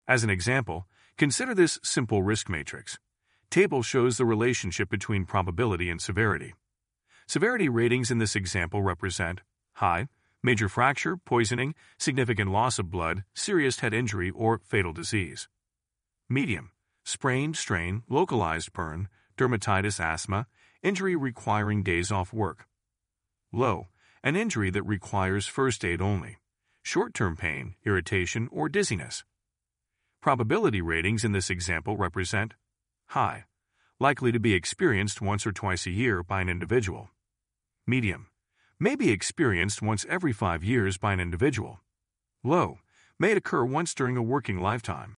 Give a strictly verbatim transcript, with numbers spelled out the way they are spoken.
As an example, consider this simple risk matrix. Table shows the relationship between probability and severity. Severity ratings in this example represent high, major fracture, poisoning, significant loss of blood, serious head injury, or fatal disease. Medium, sprain, strain, localized burn, dermatitis, asthma, injury requiring days off work. Low, an injury that requires first aid only, short-term pain, irritation, or dizziness. Probability ratings in this example represent high, likely to be experienced once or twice a year by an individual. Medium, may be experienced once every five years by an individual. Low, may occur once during a working lifetime.